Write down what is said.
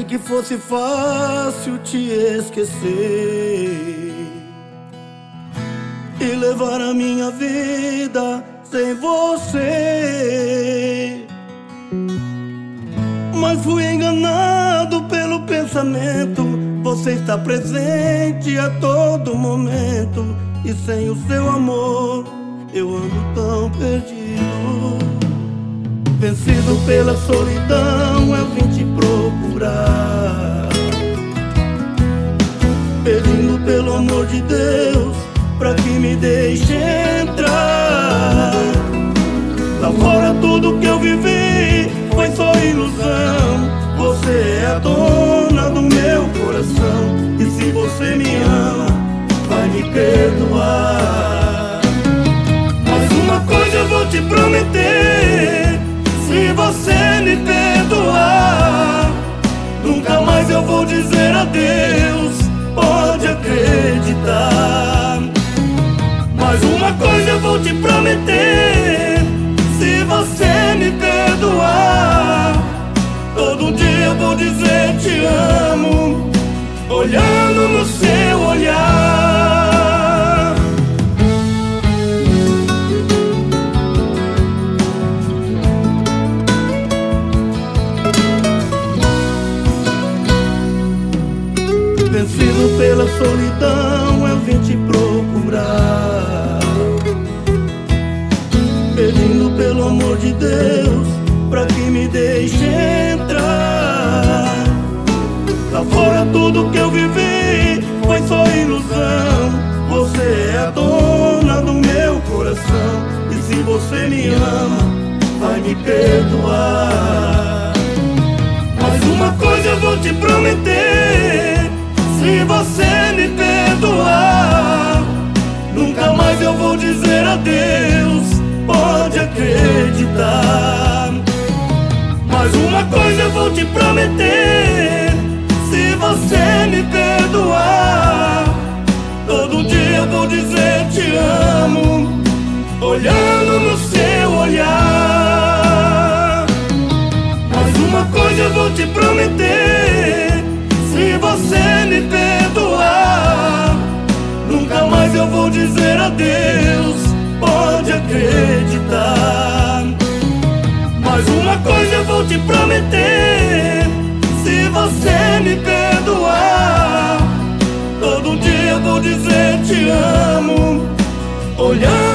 que fosse fácil te esquecer e levar a minha vida sem você. Mas fui enganado pelo pensamento. Você está presente a todo momento, e sem o seu amor eu ando tão perdido. Vencido pela solidão, eu vim te procurar, pedindo pelo amor de Deus pra que me deixe entrar. Lá fora tudo que eu vivi foi só ilusão. Você é a dona do meu coração, e se você me ama, vai me perdoar. Mas uma coisa eu vou te prometer: se você me perdoar, nunca mais eu vou dizer adeus, pode acreditar. Mas uma coisa eu vou te prometer: se você me perdoar, todo dia eu vou dizer te amo, olhando no seu olhar. Vencido pela solidão, eu vim te procurar, pedindo pelo amor de Deus pra que me deixe entrar. Lá fora tudo que eu vivi foi só ilusão. Você é a dona do meu coração, e se você me ama, vai me perdoar. Mas uma coisa eu vou te prometer: se você me perdoar, nunca mais eu vou dizer adeus, pode acreditar. Mas uma coisa eu vou te prometer: se você me perdoar, todo dia eu vou dizer te amo, olhando no seu olhar. Mas uma coisa eu vou te prometer: se você me perdoar, nunca mais eu vou dizer adeus, pode acreditar. Mas uma coisa eu vou te prometer: se você me perdoar, todo dia eu vou dizer te amo, olhando